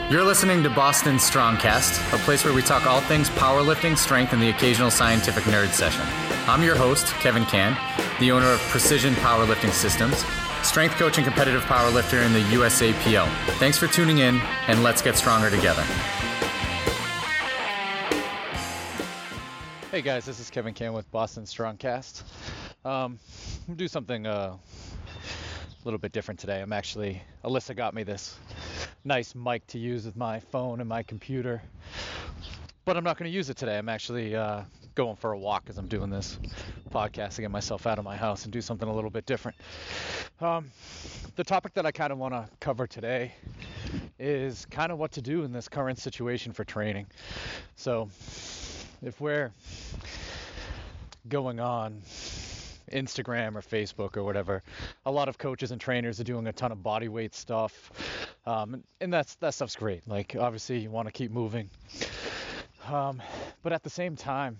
You're listening to Boston Strongcast, a place where we talk all things powerlifting, strength, and the occasional scientific nerd session. I'm your host, Kevin Can, the owner of Precision Powerlifting Systems, strength coach and competitive powerlifter in the USAPL. Thanks for tuning in, and let's get stronger together. Hey guys, this is Kevin Can with Boston Strongcast. I'm gonna do something a little bit different today. Alyssa got me this nice mic to use with my phone and my computer, but I'm not going to use it today. I'm actually going for a walk as I'm doing this podcast to get myself out of my house and do something a little bit different. The topic that I kind of want to cover today is kind of what to do in this current situation for training. So if we're going on Instagram or Facebook or whatever, a lot of coaches and trainers are doing a ton of body weight stuff, and that stuff's great. Like, obviously you want to keep moving, but at the same time,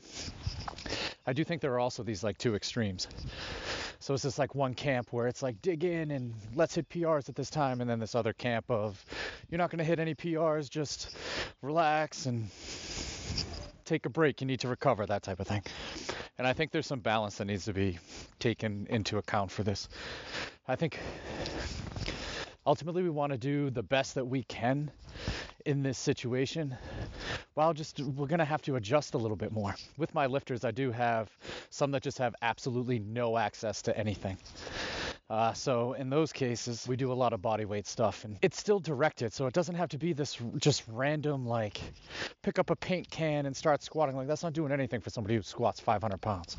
I do think there are also these like two extremes. So it's just like one camp where it's like dig in and let's hit PRs at this time, and then this other camp of you're not going to hit any PRs, just relax and take a break, you need to recover, that type of thing. And I think there's some balance that needs to be taken into account for this. I think ultimately we want to do the best that we can in this situation, while we're going to have to adjust a little bit more. With my lifters, I do have some that just have absolutely no access to anything. So in those cases, we do a lot of body weight stuff, and it's still directed, so it doesn't have to be this just random, like, pick up a paint can and start squatting. Like, that's not doing anything for somebody who squats 500 pounds.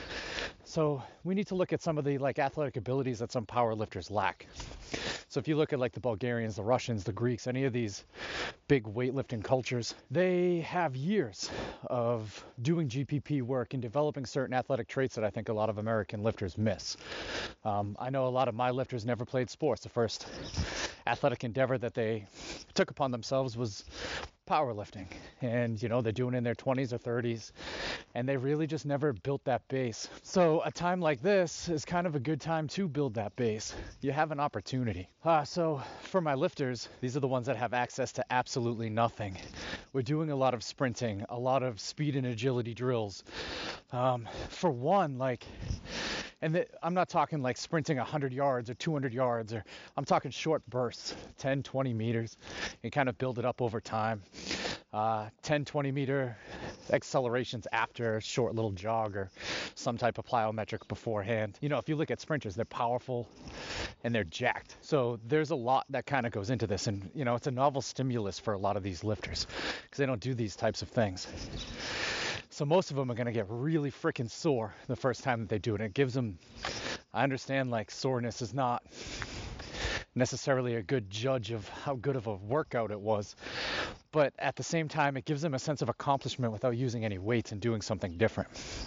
So we need to look at some of the, like, athletic abilities that some power lifters lack. So if you look at, like, the Bulgarians, the Russians, the Greeks, any of these big weightlifting cultures, they have years of doing GPP work and developing certain athletic traits that I think a lot of American lifters miss. I know a lot of my lifters never played sports. The first athletic endeavor that they took upon themselves was powerlifting, and they're doing it in their 20s or 30s, and they really just never built that base. So a time like this is kind of a good time to build that base. You have an opportunity. So for my lifters, these are the ones that have access to absolutely nothing. We're doing a lot of sprinting, a lot of speed and agility drills. For one, I'm not talking like sprinting 100 yards or 200 yards, or I'm talking short bursts, 10, 20 meters, and kind of build it up over time. 10, 20 meter accelerations after a short little jog or some type of plyometric beforehand. If you look at sprinters, they're powerful and they're jacked. So there's a lot that kind of goes into this, and it's a novel stimulus for a lot of these lifters because they don't do these types of things. So most of them are going to get really freaking sore the first time that they do it. And it gives them, I understand, like, soreness is not necessarily a good judge of how good of a workout it was. But at the same time, it gives them a sense of accomplishment without using any weights and doing something different.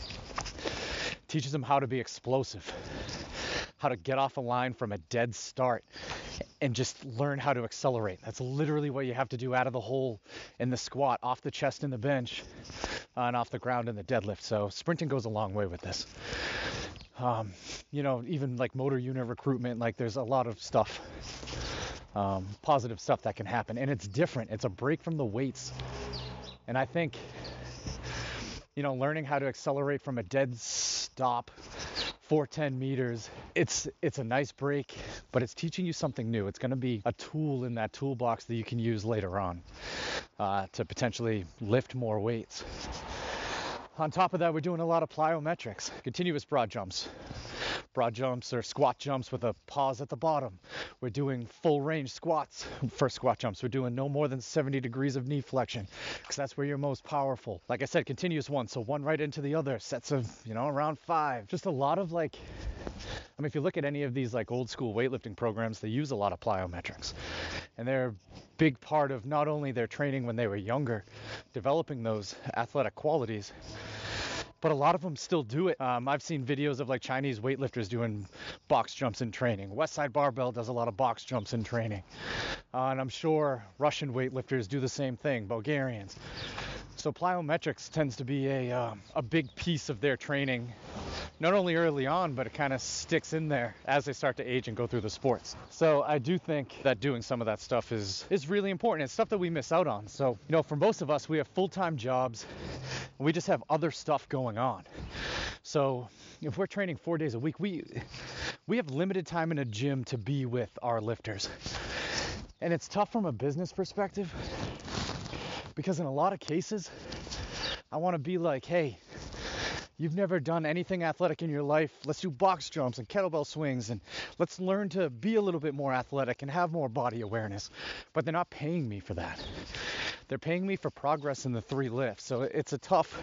Teaches them how to be explosive, how to get off a line from a dead start and just learn how to accelerate. That's literally what you have to do out of the hole in the squat, off the chest in the bench, and off the ground in the deadlift. So sprinting goes a long way with this. Even like motor unit recruitment, like there's a lot of stuff, positive stuff that can happen. And it's different. It's a break from the weights. And I think, learning how to accelerate from a dead stop for 10 meters, it's a nice break, but it's teaching you something new. It's going to be a tool in that toolbox that you can use later on to potentially lift more weights. On top of that, we're doing a lot of plyometrics, continuous broad jumps. Broad jumps or squat jumps with a pause at the bottom. We're doing full range squats for squat jumps. We're doing no more than 70 degrees of knee flexion because that's where you're most powerful. Like I said, continuous one, so one right into the other, sets of, around 5. Just a lot of if you look at any of these like old school weightlifting programs, they use a lot of plyometrics. And they're a big part of not only their training when they were younger, developing those athletic qualities, but a lot of them still do it. I've seen videos of like Chinese weightlifters doing box jumps in training. Westside Barbell does a lot of box jumps in training. And I'm sure Russian weightlifters do the same thing, Bulgarians. So plyometrics tends to be a big piece of their training not only early on, but it kind of sticks in there as they start to age and go through the sports. So I do think that doing some of that stuff is really important. It's stuff that we miss out on. So, for most of us, we have full-time jobs and we just have other stuff going on. So if we're training 4 days a week, we have limited time in a gym to be with our lifters. And it's tough from a business perspective because in a lot of cases, I want to be like, hey, you've never done anything athletic in your life. Let's do box jumps and kettlebell swings, and let's learn to be a little bit more athletic and have more body awareness. But they're not paying me for that. They're paying me for progress in the 3 lifts. So it's a tough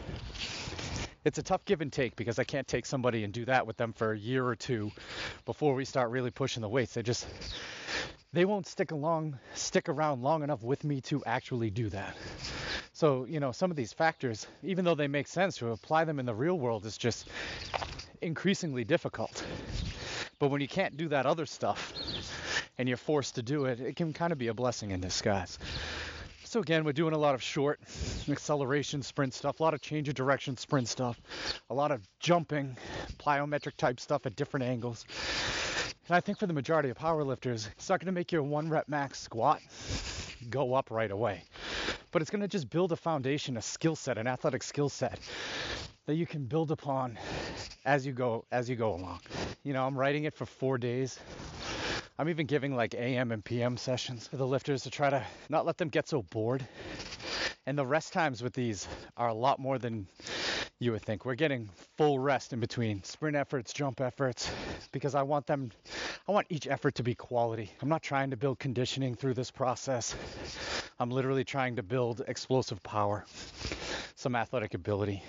give and take because I can't take somebody and do that with them for a year or 2 before we start really pushing the weights. They won't stick around long enough with me to actually do that. So, some of these factors, even though they make sense, to apply them in the real world is just increasingly difficult. But when you can't do that other stuff and you're forced to do it, it can kind of be a blessing in disguise. So again, we're doing a lot of short acceleration sprint stuff, a lot of change of direction sprint stuff, a lot of jumping, plyometric type stuff at different angles. And I think for the majority of powerlifters, it's not going to make your 1 rep max squat go up right away. But it's going to just build a foundation, a skill set, an athletic skill set that you can build upon as you go along. I'm writing it for 4 days. I'm even giving like AM and PM sessions to the lifters to try to not let them get so bored. And the rest times with these are a lot more than you would think. We're getting full rest in between sprint efforts, jump efforts, because I want each effort to be quality. I'm not trying to build conditioning through this process. I'm literally trying to build explosive power, some athletic ability.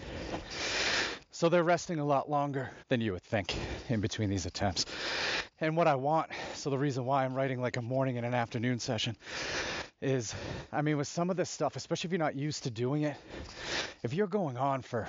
So they're resting a lot longer than you would think in between these attempts. And what I want, so the reason why I'm writing like a morning and an afternoon session is, with some of this stuff, especially if you're not used to doing it, if you're going on for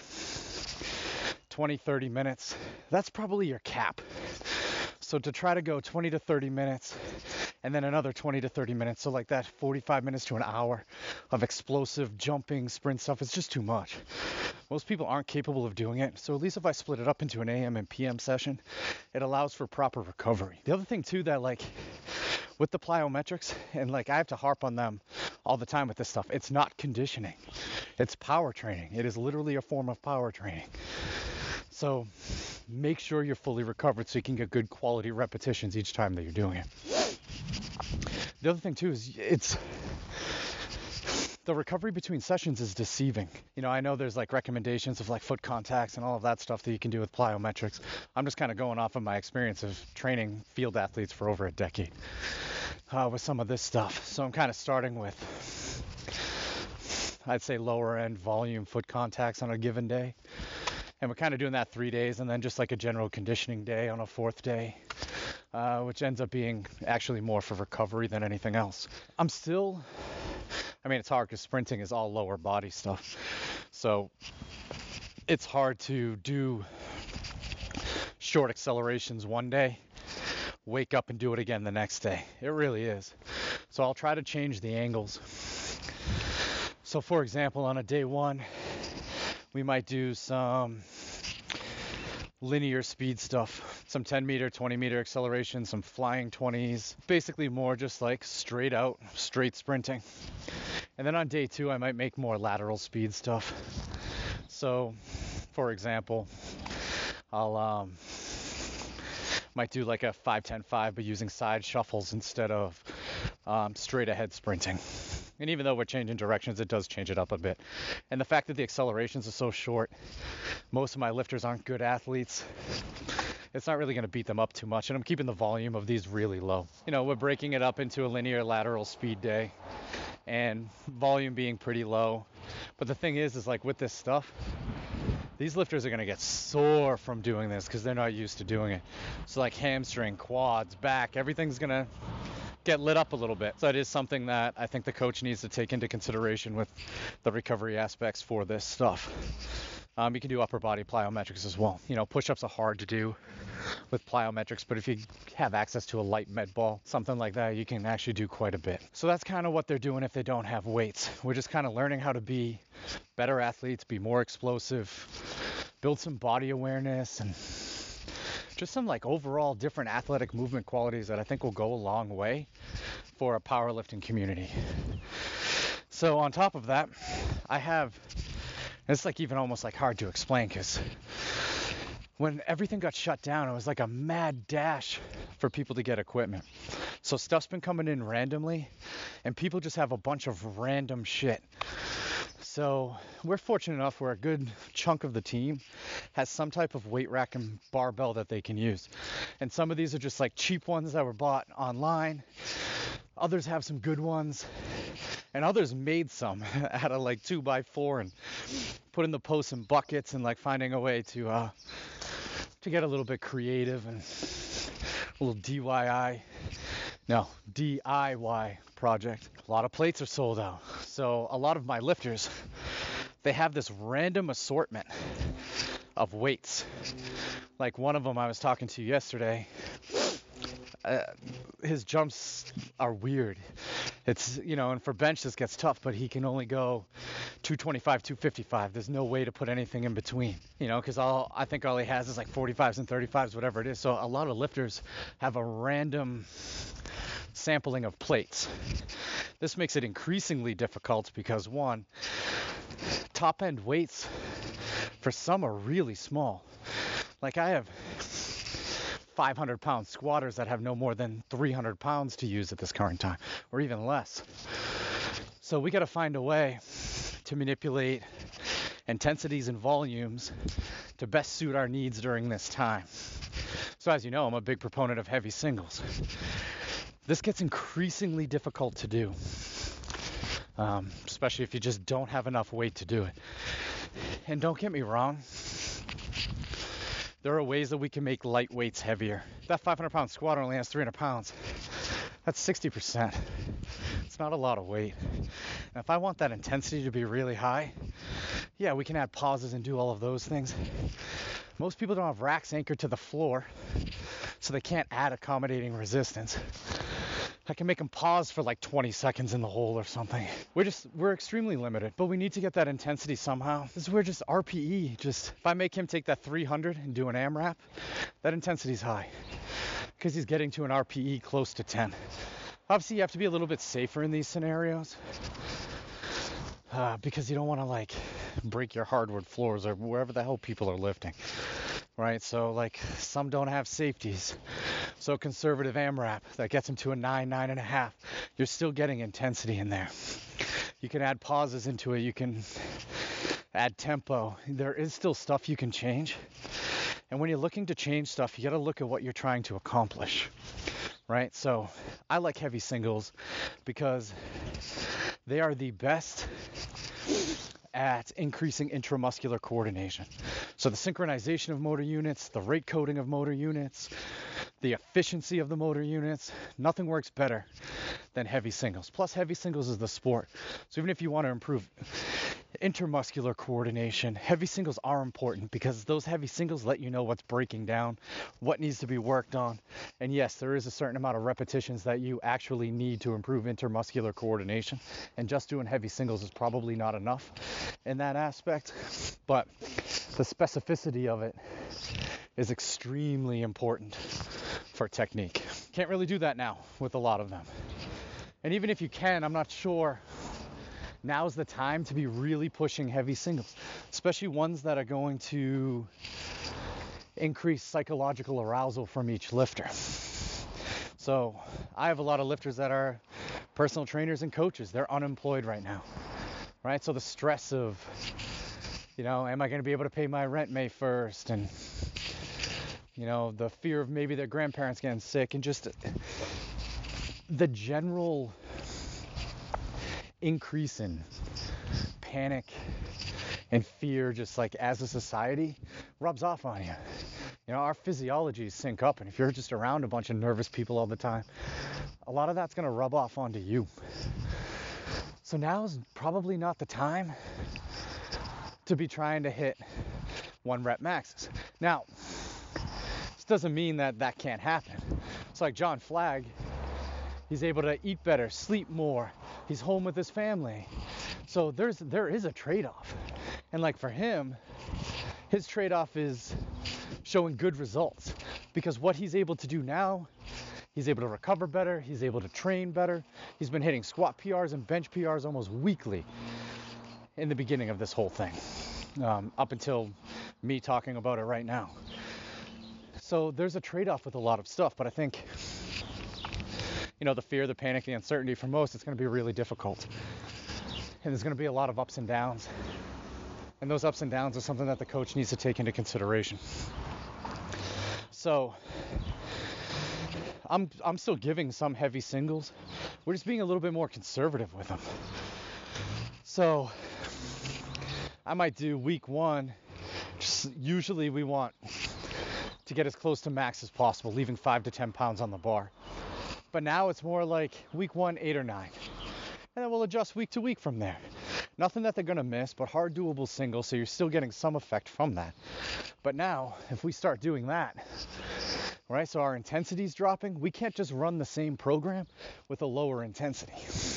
20, 30 minutes, that's probably your cap. So to try to go 20 to 30 minutes and then another 20 to 30 minutes, so like that 45 minutes to an hour of explosive jumping sprint stuff, it's just too much. Most people aren't capable of doing it. So at least if I split it up into an AM and PM session, it allows for proper recovery. The other thing too that with the plyometrics, and I have to harp on them all the time with this stuff, it's not conditioning. It's power training. It is literally a form of power training. So make sure you're fully recovered so you can get good quality repetitions each time that you're doing it. The other thing too is the recovery between sessions is deceiving. I know there's recommendations of foot contacts and all of that stuff that you can do with plyometrics. I'm just kind of going off of my experience of training field athletes for over a decade with some of this stuff. So I'm kind of starting with, I'd say, lower end volume foot contacts on a given day. And we're kind of doing that 3 days and then just a general conditioning day on a 4th day, which ends up being actually more for recovery than anything else. It's hard because sprinting is all lower body stuff. So it's hard to do short accelerations one day, wake up and do it again the next day. It really is. So I'll try to change the angles. So for example, on a day 1, we might do some linear speed stuff, some 10 meter, 20 meter acceleration, some flying 20s, basically more just straight sprinting. And then on day 2, I might make more lateral speed stuff. So, for example, I'll might do a 5-10-5, but using side shuffles instead of straight ahead sprinting. And even though we're changing directions, it does change it up a bit. And the fact that the accelerations are so short, most of my lifters aren't good athletes. It's not really going to beat them up too much. And I'm keeping the volume of these really low. We're breaking it up into a linear lateral speed day and volume being pretty low. But the thing is with this stuff, these lifters are going to get sore from doing this because they're not used to doing it. So hamstring, quads, back, everything's going to get lit up a little bit. So it is something that I think the coach needs to take into consideration with the recovery aspects for this stuff. You can do upper body plyometrics as well. Push-ups are hard to do with plyometrics, but if you have access to a light med ball, something like that, you can actually do quite a bit. So that's kind of what they're doing if they don't have weights. We're just kind of learning how to be better athletes, be more explosive, build some body awareness and just some like overall different athletic movement qualities that I think will go a long way for a powerlifting community. So on top of that, I have, it's like even almost like hard to explain, because when everything got shut down, it was like a mad dash for people to get equipment. So stuff's been coming in randomly, and people just have a bunch of random shit. So we're fortunate enough where a good chunk of the team has some type of weight rack and barbell that they can use. And some of these are just like cheap ones that were bought online. Others have some good ones. And others made some out of like 2x4 and put in the posts and buckets and like finding a way to get a little bit creative and a little DIY project. A lot of plates are sold out. So a lot of my lifters, they have this random assortment of weights. Like one of them I was talking to yesterday, his jumps are weird. It's, and for bench this gets tough, but he can only go 225, 255. There's no way to put anything in between, because I think all he has is like 45s and 35s, whatever it is. So a lot of lifters have a random sampling of plates. This makes it increasingly difficult because, one, top end weights for some are really small. Like I have 500 pound squatters that have no more than 300 pounds to use at this current time, or even less. So we got to find a way to manipulate intensities and volumes to best suit our needs during this time. So as you know, I'm a big proponent of heavy singles. This gets increasingly difficult to do, especially if you just don't have enough weight to do it. And don't get me wrong, there are ways that we can make light weights heavier. That 500 pound squatter only has 300 pounds. That's 60%. It's not a lot of weight. And if I want that intensity to be really high, yeah, we can add pauses and do all of those things. Most people don't have racks anchored to the floor, so they can't add accommodating resistance. I can make them pause for like 20 seconds in the hole or something. We're extremely limited, but we need to get that intensity somehow. This is where just RPE, if I make him take that 300 and do an AMRAP, that intensity's high because he's getting to an RPE close to 10. Obviously, you have to be a little bit safer in these scenarios because you don't want to like break your hardwood floors or wherever the hell people are lifting. Right, so like some don't have safeties. So conservative AMRAP that gets them to a 9, 9.5. You're still getting intensity in there. You can add pauses into it. You can add tempo. There is still stuff you can change. And when you're looking to change stuff, you got to look at what you're trying to accomplish. Right, so I like heavy singles because they are the best at increasing intramuscular coordination. So the synchronization of motor units, the rate coding of motor units, the efficiency of the motor units, nothing works better than heavy singles. Plus heavy singles is the sport. So even if you want to improve intermuscular coordination, heavy singles are important because those heavy singles let you know what's breaking down, what needs to be worked on. And yes, there is a certain amount of repetitions that you actually need to improve intermuscular coordination. And just doing heavy singles is probably not enough in that aspect. But the specificity of it is extremely important for technique. Can't really do that now with a lot of them. And even if you can, I'm not sure now's the time to be really pushing heavy singles, especially ones that are going to increase psychological arousal from each lifter. So I have a lot of lifters that are personal trainers and coaches. They're unemployed right now, right? So the stress of, am I going to be able to pay my rent May 1st? And, the fear of maybe their grandparents getting sick and just the general increase in panic and fear, just like as a society, rubs off on you. Our physiologies sync up, and if you're just around a bunch of nervous people all the time, a lot of that's going to rub off onto you. So now is probably not the time to be trying to hit 1 rep maxes. Now, this doesn't mean that can't happen. It's like John Flagg, he's able to eat better, sleep more. He's home with his family. So there is a trade-off. And like for him, his trade-off is showing good results, because what he's able to do now, he's able to recover better, he's able to train better. He's been hitting squat PRs and bench PRs almost weekly in the beginning of this whole thing, up until me talking about it right now. So there's a trade-off with a lot of stuff, but I think, the fear, the panic, the uncertainty, for most, it's going to be really difficult. And there's going to be a lot of ups and downs. And those ups and downs are something that the coach needs to take into consideration. So I'm still giving some heavy singles. We're just being a little bit more conservative with them. So I might do week 1. Usually we want to get as close to max as possible, leaving 5 to 10 pounds on the bar. But now it's more like week 1, 8 or 9. And then we'll adjust week to week from there. Nothing that they're going to miss, but hard doable singles, so you're still getting some effect from that. But now, if we start doing that, right, so our intensity's dropping, we can't just run the same program with a lower intensity.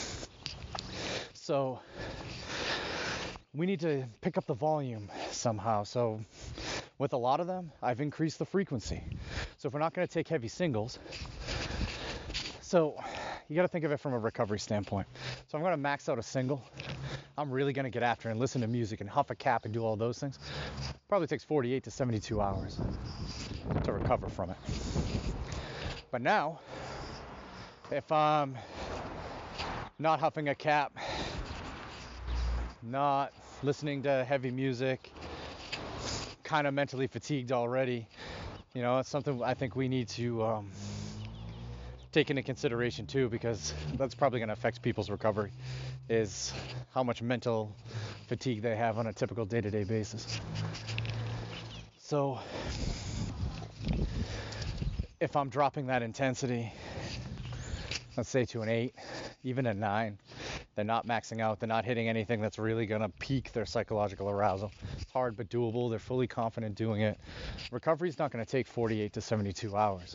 So we need to pick up the volume somehow. So with a lot of them, I've increased the frequency. So if we're not going to take heavy singles, so you got to think of it from a recovery standpoint. So I'm going to max out a single. I'm really going to get after and listen to music and huff a cap and do all those things. Probably takes 48 to 72 hours to recover from it. But now, if I'm not huffing a cap, not listening to heavy music, kind of mentally fatigued already, it's something I think we need to take into consideration too, because that's probably going to affect people's recovery, is how much mental fatigue they have on a typical day-to-day basis. So if I'm dropping that intensity, let's say to an 8, even a 9, they're not maxing out, they're not hitting anything that's really going to pique their psychological arousal. It's hard but doable, they're fully confident doing it. Recovery's not going to take 48 to 72 hours.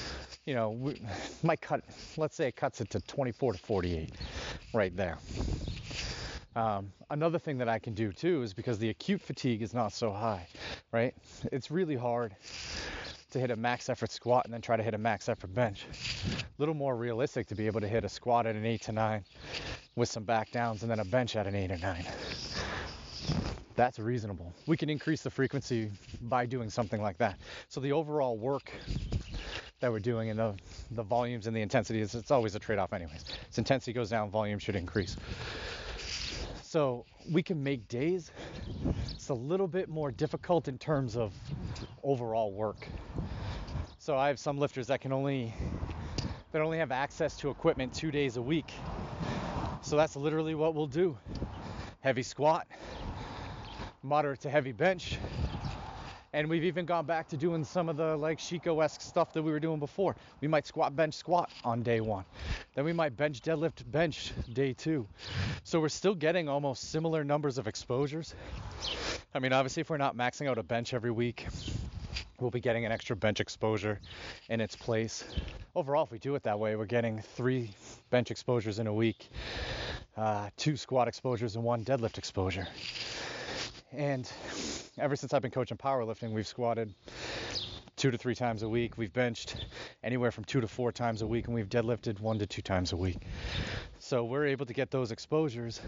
Might cut, let's say it cuts it to 24 to 48 right there. Another thing that I can do too is, because the acute fatigue is not so high, right? It's really hard to hit a max effort squat and then try to hit a max effort bench. A little more realistic to be able to hit a squat at an 8 to 9 with some back downs and then a bench at an 8 or 9. That's reasonable. We can increase the frequency by doing something like that. So the overall work that we're doing and the volumes and the intensity, it's always a trade-off anyways. As intensity goes down, volume should increase. So we can make days. It's a little bit more difficult in terms of overall work. So I have some lifters that only have access to equipment 2 days a week. So that's literally what we'll do. Heavy squat, moderate to heavy bench. And we've even gone back to doing some of the Chico-esque stuff that we were doing before. We might squat, bench, squat on day 1. Then we might bench, deadlift, bench day 2. So we're still getting almost similar numbers of exposures. I mean, obviously, if we're not maxing out a bench every week, we'll be getting an extra bench exposure in its place. Overall, if we do it that way, we're getting 3 bench exposures in a week, 2 squat exposures, and 1 deadlift exposure. And ever since I've been coaching powerlifting, we've squatted 2 to 3 times a week. We've benched anywhere from 2 to 4 times a week, and we've deadlifted 1 to 2 times a week. So we're able to get those exposures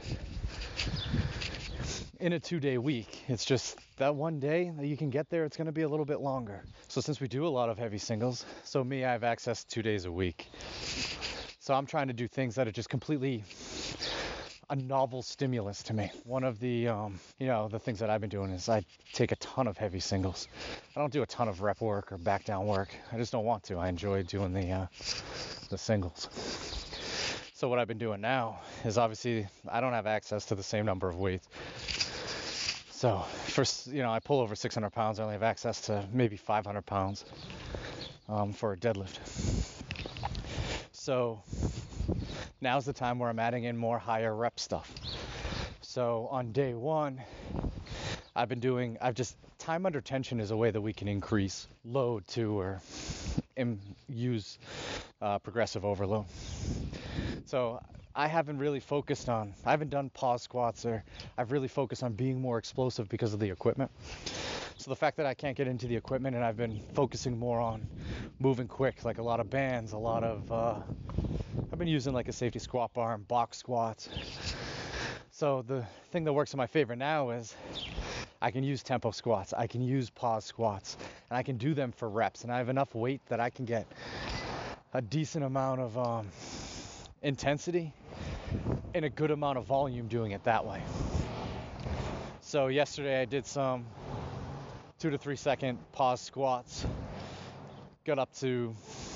in a 2-day week. It's just that one day that you can get there, it's going to be a little bit longer. So since we do a lot of heavy singles, I have access 2 days a week. So I'm trying to do things that are just completely a novel stimulus to me. One of the, the things that I've been doing is I take a ton of heavy singles. I don't do a ton of rep work or back down work. I just don't want to. I enjoy doing the singles. So what I've been doing now is, obviously I don't have access to the same number of weights. So first, I pull over 600 pounds. I only have access to maybe 500 pounds for a deadlift. So now's the time where I'm adding in more higher rep stuff. So on day 1, time under tension is a way that we can increase load to, or use progressive overload. So I haven't done pause squats, or I've really focused on being more explosive because of the equipment. So the fact that I can't get into the equipment and I've been focusing more on moving quick, like a lot of bands, I've been using like a safety squat bar and box squats. So the thing that works in my favor now is I can use tempo squats, I can use pause squats, and I can do them for reps. And I have enough weight that I can get a decent amount of intensity and a good amount of volume doing it that way. So yesterday I did some 2 to 3 second pause squats, got up to,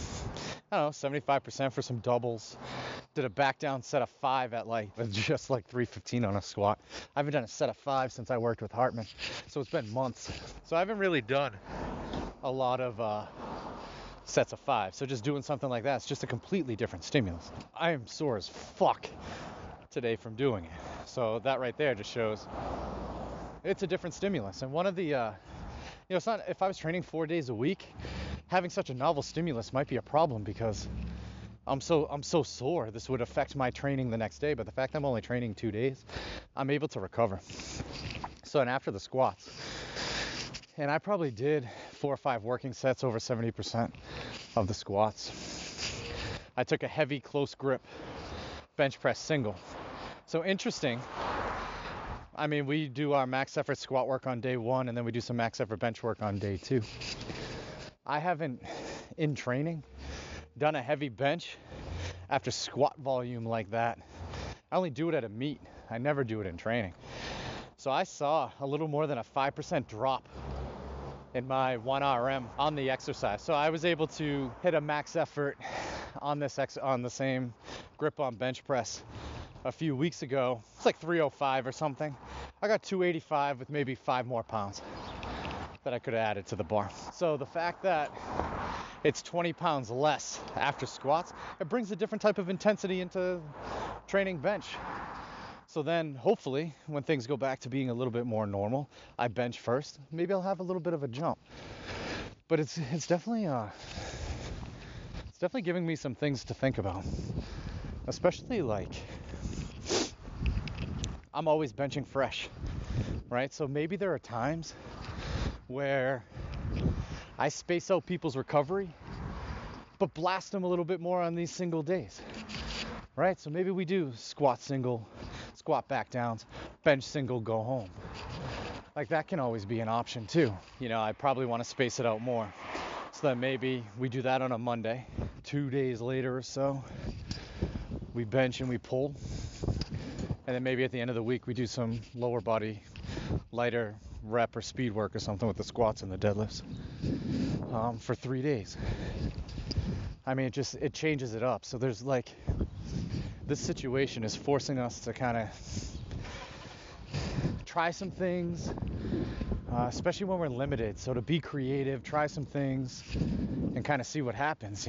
75% for some doubles. Did a back down set of 5 at just 315 on a squat. I haven't done a set of 5 since I worked with Hartman, so it's been months. So I haven't really done a lot of sets of 5. So just doing something like that, it's just a completely different stimulus. I am sore as fuck today from doing it. So that right there just shows it's a different stimulus. And one of the, it's not, if I was training 4 days a week, having such a novel stimulus might be a problem because I'm so sore. This would affect my training the next day, but the fact I'm only training 2 days, I'm able to recover. So, and after the squats, and I probably did 4 or 5 working sets over 70% of the squats. I took a heavy close grip bench press single. So interesting. I mean, we do our max effort squat work on day 1, and then we do some max effort bench work on day 2. I haven't, in training, done a heavy bench after squat volume like that. I only do it at a meet. I never do it in training. So I saw a little more than a 5% drop in my 1RM on the exercise. So I was able to hit a max effort on on the same grip on bench press a few weeks ago. It's like 305 or something. I got 285 with maybe 5 more pounds that I could have added to the bar. So the fact that it's 20 pounds less after squats, it brings a different type of intensity into training bench. So then hopefully when things go back to being a little bit more normal, I bench first. Maybe I'll have a little bit of a jump. But it's definitely giving me some things to think about. Especially I'm always benching fresh, right? So maybe there are times where I space out people's recovery, but blast them a little bit more on these single days, right? So maybe we do squat single, squat back downs, bench single, go home. Like that can always be an option too. I probably want to space it out more. So then maybe we do that on a Monday. 2 days later or so, we bench and we pull. And then maybe at the end of the week, we do some lower body, lighter rep or speed work or something with the squats and the deadlifts for 3 days. I mean, it changes it up. So there's this situation is forcing us to kind of try some things, especially when we're limited. So to be creative, try some things and kind of see what happens,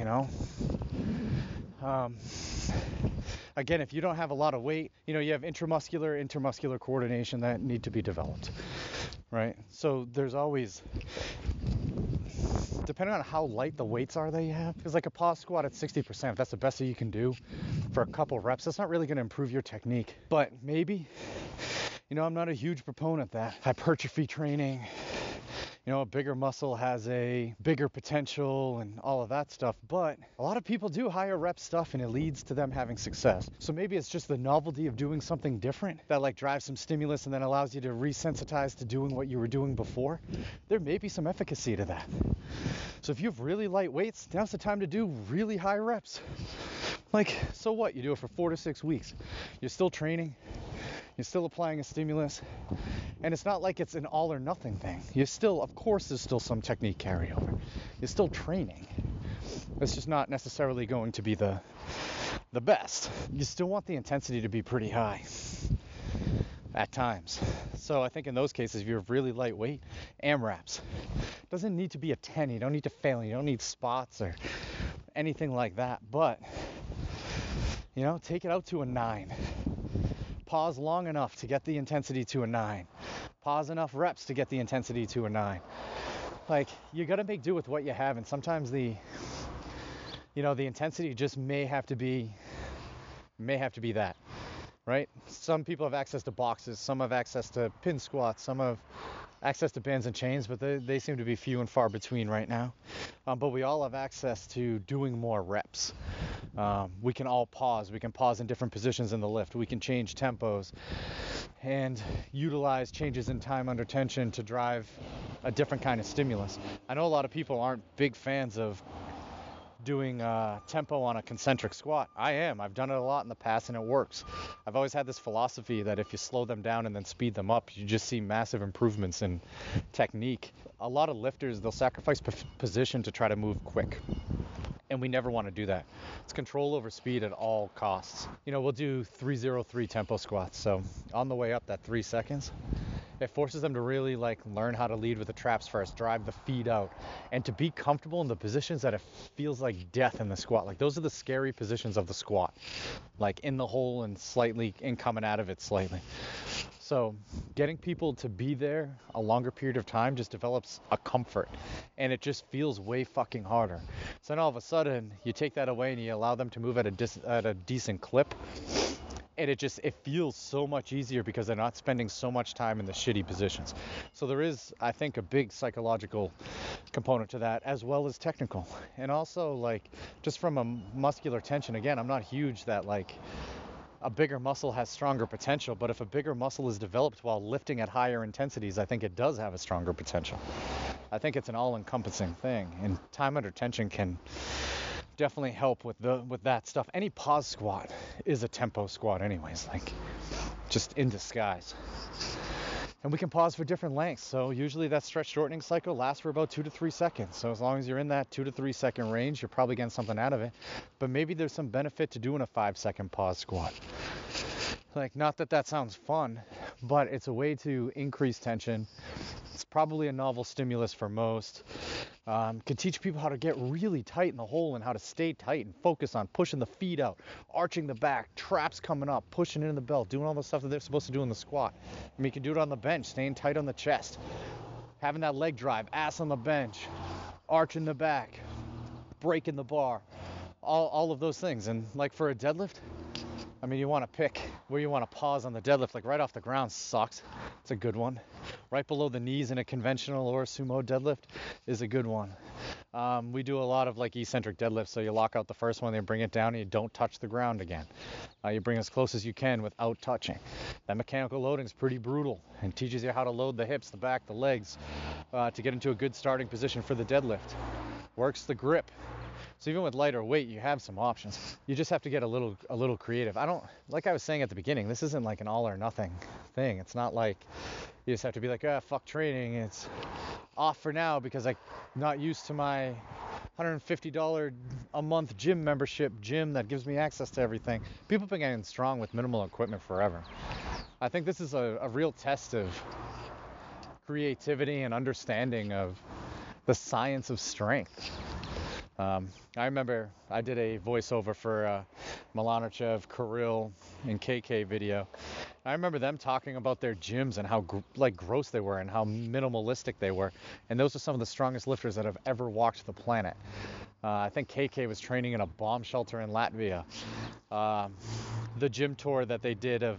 Again, if you don't have a lot of weight, you have intermuscular coordination that need to be developed, right? So there's always, depending on how light the weights are that you have, because like a pause squat at 60%, if that's the best that you can do for a couple reps, that's not really going to improve your technique. But maybe, I'm not a huge proponent that hypertrophy training, a bigger muscle has a bigger potential and all of that stuff. But a lot of people do higher rep stuff and it leads to them having success. So maybe it's just the novelty of doing something different that drives some stimulus and then allows you to resensitize to doing what you were doing before. There may be some efficacy to that. So if you have really light weights, now's the time to do really high reps. So what? You do it for 4 to 6 weeks. You're still training. You're still applying a stimulus, and it's not like it's an all or nothing thing. Of course, there's still some technique carryover. You're still training. It's just not necessarily going to be the best. You still want the intensity to be pretty high at times. So I think in those cases, if you're really lightweight, AMRAPs. It doesn't need to be a 10. You don't need to fail. You don't need spots or anything like that. But, take it out to a 9. Pause long enough to get the intensity to a 9. Pause enough reps to get the intensity to a 9. You got to make do with what you have, and sometimes the intensity just may have to be that, right? Some people have access to boxes, some have access to pin squats, some have access to bands and chains, but they seem to be few and far between right now. But we all have access to doing more reps. We can all pause. We can pause in different positions in the lift. We can change tempos and utilize changes in time under tension to drive a different kind of stimulus. I know a lot of people aren't big fans of doing tempo on a concentric squat. I am. I've done it a lot in the past and it works. I've always had this philosophy that if you slow them down and then speed them up, you just see massive improvements in technique. A lot of lifters, they'll sacrifice position to try to move quick. And we never want to do that. It's control over speed at all costs. We'll do 303 tempo squats. So on the way up, that 3 seconds, it forces them to really learn how to lead with the traps first, drive the feet out, and to be comfortable in the positions that it feels like death in the squat. Those are the scary positions of the squat, in the hole and slightly in coming out of it slightly. So getting people to be there a longer period of time just develops a comfort, and it just feels way fucking harder. So then all of a sudden you take that away and you allow them to move at a decent clip. And it feels so much easier because they're not spending so much time in the shitty positions. So there is, I think, a big psychological component to that, as well as technical. And also, just from a muscular tension, again, I'm not huge that, a bigger muscle has stronger potential, but if a bigger muscle is developed while lifting at higher intensities, I think it does have a stronger potential. I think it's an all-encompassing thing, and time under tension can definitely help with that stuff. Any pause squat is a tempo squat anyways, just in disguise. And we can pause for different lengths. So usually that stretch shortening cycle lasts for about 2 to 3 seconds. So as long as you're in that 2 to 3 second range, you're probably getting something out of it. But maybe there's some benefit to doing a 5-second pause squat. Not that sounds fun, but it's a way to increase tension. It's probably a novel stimulus for most. Can teach people how to get really tight in the hole and how to stay tight and focus on pushing the feet out, arching the back, traps coming up, pushing in the belt, doing all the stuff that they're supposed to do in the squat. You can do it on the bench, staying tight on the chest, having that leg drive, ass on the bench, arching the back, breaking the bar, all of those things. And for a deadlift, you want to pick where you want to pause on the deadlift. Right off the ground sucks. It's a good one. Right below the knees in a conventional or sumo deadlift is a good one. We do a lot of eccentric deadlifts, so you lock out the first one, then bring it down, and you don't touch the ground again. You bring as close as you can without touching. That mechanical loading is pretty brutal and teaches you how to load the hips, the back, the legs to get into a good starting position for the deadlift. Works the grip. So even with lighter weight, you have some options. You just have to get a little creative. Like I was saying at the beginning, this isn't an all or nothing thing. It's not you just have to be fuck training. It's off for now because I'm not used to my $150 a month gym membership gym that gives me access to everything. People have been getting strong with minimal equipment forever. I think this is a real test of creativity and understanding of the science of strength. I remember I did a voiceover for Milanochev, Kirill, and KK video. I remember them talking about their gyms and how gross they were and how minimalistic they were. And those are some of the strongest lifters that have ever walked the planet. I think KK was training in a bomb shelter in Latvia. The gym tour that they did of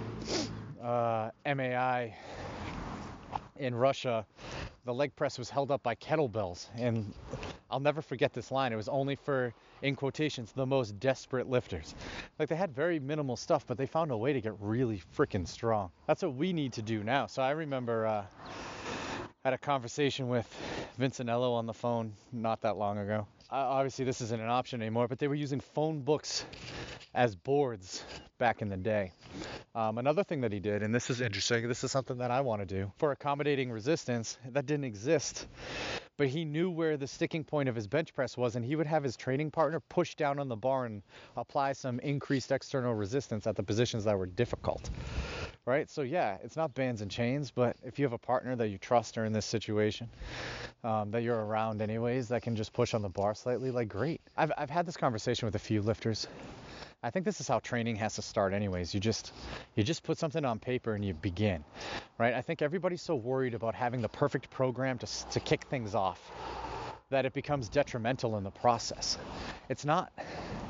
MAI in Russia, the leg press was held up by kettlebells. And I'll never forget this line. It was only for, in quotations, the most desperate lifters. They had very minimal stuff, but they found a way to get really freaking strong. That's what we need to do now. So I remember had a conversation with Vincenello on the phone not that long ago. Obviously, this isn't an option anymore, but they were using phone books as boards back in the day. Another thing that he did, and this is interesting, this is something that I want to do, for accommodating resistance, that didn't exist. But he knew where the sticking point of his bench press was, and he would have his training partner push down on the bar and apply some increased external resistance at the positions that were difficult. Right? So yeah, it's not bands and chains, but if you have a partner that you trust are in this situation, that you're around anyways, that can just push on the bar slightly, great. I've had this conversation with a few lifters. I think this is how training has to start anyways. You just put something on paper and you begin, right? I think everybody's so worried about having the perfect program to kick things off that it becomes detrimental in the process. It's not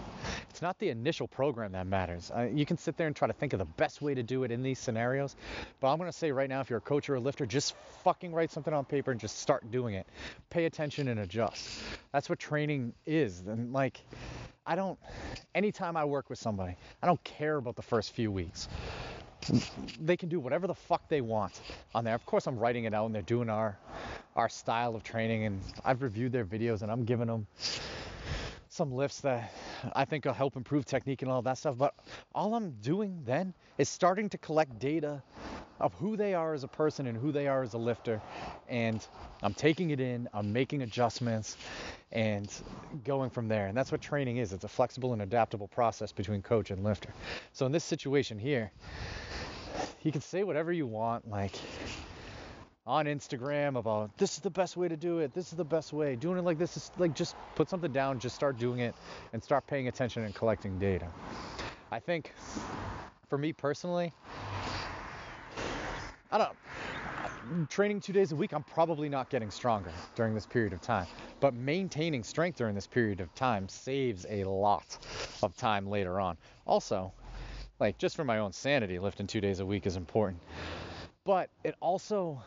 It's not the initial program that matters. You can sit there and try to think of the best way to do it in these scenarios, but I'm going to say right now, if you're a coach or a lifter, just fucking write something on paper and just start doing it. Pay attention and adjust. That's what training is. And like, anytime I work with somebody, I don't care about the first few weeks. They can do whatever the fuck they want on there. Of course, I'm writing it out and they're doing our style of training, and I've reviewed their videos and I'm giving them some lifts that I think will help improve technique and all that stuff. But all I'm doing then is starting to collect data of who they are as a person and who they are as a lifter. And I'm taking it in, I'm making adjustments and going from there. And that's what training is. It's a flexible and adaptable process between coach and lifter. So in this situation here, you can say whatever you want, like on Instagram about this is the best way to do it, this is the best way, doing it like this is like, just put something down, just start doing it and start paying attention and collecting data. I think for me personally, training 2 days a week, I'm probably not getting stronger during this period of time, but maintaining strength during this period of time saves a lot of time later on. Also, like, just for my own sanity, lifting 2 days a week is important. But it also,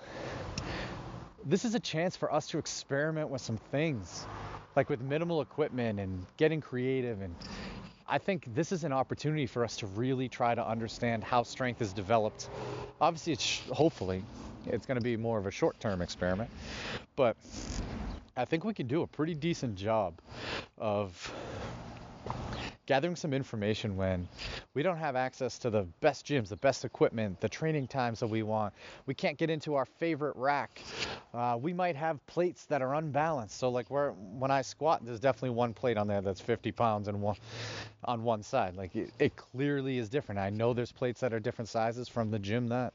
this is a chance for us to experiment with some things, like with minimal equipment and getting creative. And I think this is an opportunity for us to really try to understand how strength is developed. Obviously, hopefully, it's going to be more of a short-term experiment. But I think we can do a pretty decent job of gathering some information when we don't have access to the best gyms, the best equipment, the training times that we want. We can't get into our favorite rack. We might have plates that are unbalanced. So like when I squat, there's definitely one plate on there that's 50 pounds and on one side. Like it clearly is different. I know there's plates that are different sizes from the gym that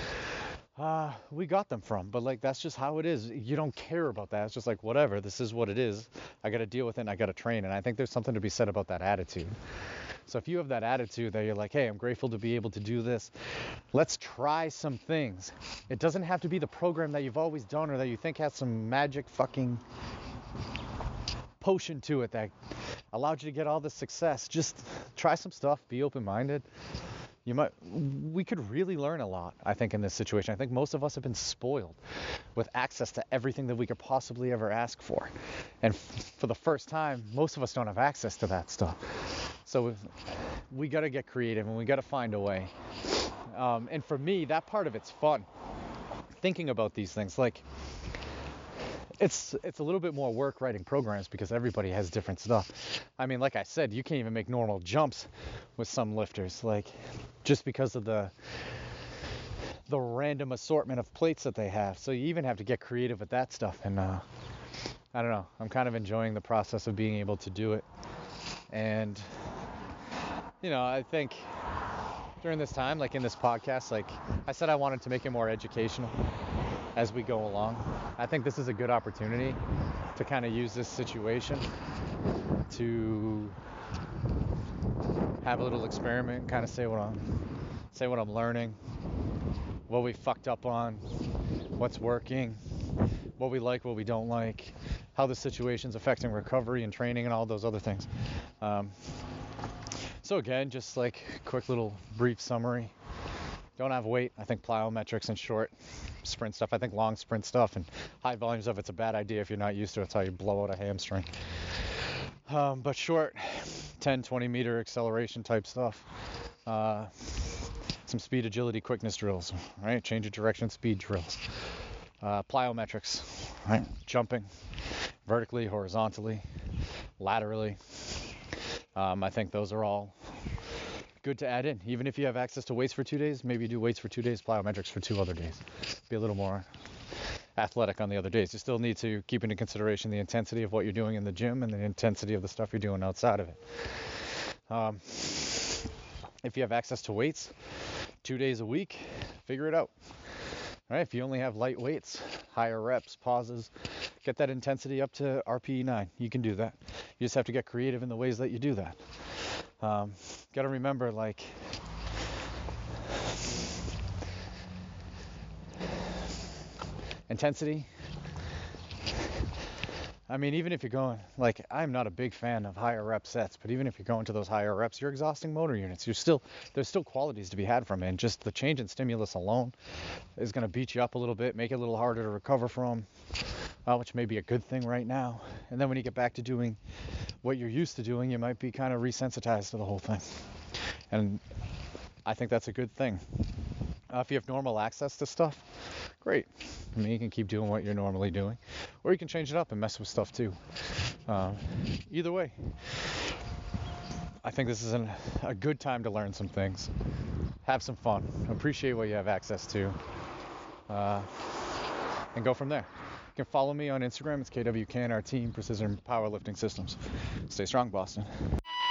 we got them from, but like that's just how it is. You don't care about that. It's just like, whatever, this is what it is. I got to deal with it and I got to train. And I think there's something to be said about that attitude. So if you have that attitude that you're like, hey, I'm grateful to be able to do this, let's try some things. It doesn't have to be the program that you've always done or that you think has some magic fucking potion to it that allowed you to get all this success. Just try some stuff, be open-minded. We could really learn a lot, I think, in this situation. I think most of us have been spoiled with access to everything that we could possibly ever ask for. And for the first time, most of us don't have access to that stuff. So we got to get creative and we got to find a way. And for me, that part of it's fun. Thinking about these things, like, it's a little bit more work writing programs because everybody has different stuff. I mean, like I said, you can't even make normal jumps with some lifters, like just because of the random assortment of plates that they have. So you even have to get creative with that stuff. And I don't know, I'm kind of enjoying the process of being able to do it. And I think during this time, like in this podcast, like I said, I wanted to make it more educational as we go along. I think this is a good opportunity to kind of use this situation to have a little experiment, kind of say what I'm learning, what we fucked up on, what's working, what we like, what we don't like, how the situation's affecting recovery and training and all those other things. So again, just like quick little brief summary. Don't have weight. I think plyometrics and short sprint stuff. I think long sprint stuff and high volumes of it's a bad idea if you're not used to it. It's how you blow out a hamstring. But short, 10, 20 meter acceleration type stuff. Some speed, agility, quickness drills, right? Change of direction, speed drills. Plyometrics, right? Jumping vertically, horizontally, laterally. I think those are all good to add in. Even if you have access to weights for 2 days, maybe you do weights for 2 days, plyometrics for 2 other days. Be a little more athletic on the other days. You still need to keep into consideration the intensity of what you're doing in the gym and the intensity of the stuff you're doing outside of it. If you have access to weights 2 days a week, figure it out. All right, if you only have light weights, higher reps, pauses, get that intensity up to RPE 9. You can do that. You just have to get creative in the ways that you do that. Got to remember, like, intensity. I mean, even if you're going, like, I'm not a big fan of higher rep sets, but even if you're going to those higher reps, you're exhausting motor units. There's still qualities to be had from it, and just the change in stimulus alone is going to beat you up a little bit, make it a little harder to recover from, which may be a good thing right now. And then when you get back to doing what you're used to doing, you might be kind of resensitized to the whole thing. And I think that's a good thing. If you have normal access to stuff, great. I mean, you can keep doing what you're normally doing, or you can change it up and mess with stuff too. Either way, I think this is a good time to learn some things, have some fun, appreciate what you have access to, and go from there. You can follow me on Instagram. It's KWKNR Team Precision Powerlifting Systems. Stay strong, Boston.